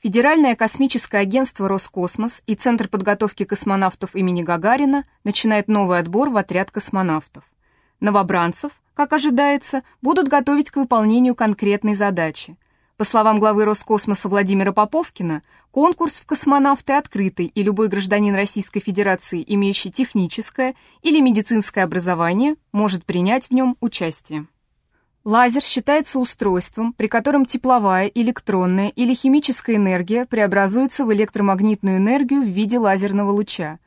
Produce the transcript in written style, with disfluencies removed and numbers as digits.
Федеральное космическое агентство «Роскосмос» и Центр подготовки космонавтов имени Гагарина начинает новый отбор в отряд космонавтов. Новобранцев, как ожидается, будут готовить к выполнению конкретной задачи. По словам главы Роскосмоса Владимира Поповкина, конкурс в космонавты открытый, и любой гражданин Российской Федерации, имеющий техническое или медицинское образование, может принять в нем участие. Лазер считается устройством, при котором тепловая, электронная или химическая энергия преобразуется в электромагнитную энергию в виде лазерного луча.